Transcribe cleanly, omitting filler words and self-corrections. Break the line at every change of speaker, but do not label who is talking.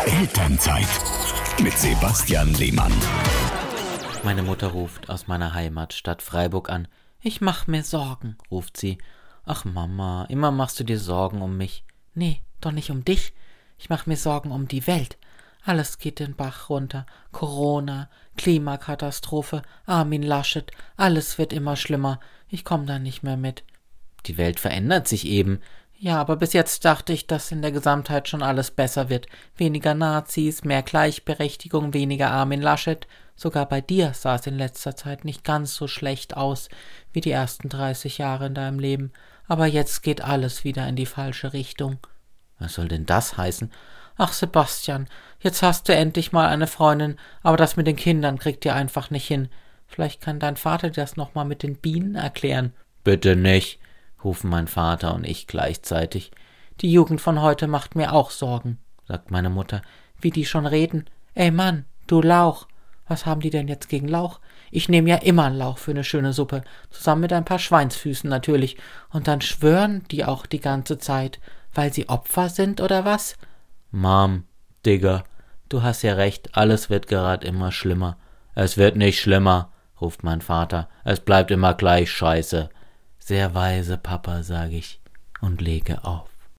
Elternzeit mit Sebastian Lehmann.
Meine Mutter ruft aus meiner Heimatstadt Freiburg an. »Ich mach mir Sorgen«, ruft sie. »Ach Mama, immer machst du dir Sorgen um mich.« »Nee, doch nicht um dich. Ich mach mir Sorgen um die Welt. Alles geht den Bach runter. Corona, Klimakatastrophe, Armin Laschet, alles wird immer schlimmer. Ich komm da nicht mehr mit.« »Die Welt verändert sich eben.« »Ja, aber bis jetzt dachte ich, dass in der Gesamtheit schon alles besser wird. Weniger Nazis, mehr Gleichberechtigung, weniger Armin Laschet. Sogar bei dir sah es in letzter Zeit nicht ganz so schlecht aus wie die ersten 30 Jahre in deinem Leben. Aber jetzt geht alles wieder in die falsche Richtung.« »Was soll denn das heißen?« »Ach Sebastian, jetzt hast du endlich mal eine Freundin, aber das mit den Kindern kriegt ihr einfach nicht hin. Vielleicht kann dein Vater dir das nochmal mit den Bienen erklären.« »Bitte nicht«, rufen mein Vater und ich gleichzeitig. »Die Jugend von heute macht mir auch Sorgen«, sagt meine Mutter. »Wie die schon reden. Ey Mann, du Lauch. Was haben die denn jetzt gegen Lauch? Ich nehme ja immer einen Lauch für eine schöne Suppe, zusammen mit ein paar Schweinsfüßen natürlich. Und dann schwören die auch die ganze Zeit, weil sie Opfer sind oder was?« »Mom, Digga, du hast ja recht, alles wird gerade immer schlimmer.« »Es wird nicht schlimmer«, ruft mein Vater. »Es bleibt immer gleich scheiße.« »Sehr weise, Papa«, sage ich und lege auf.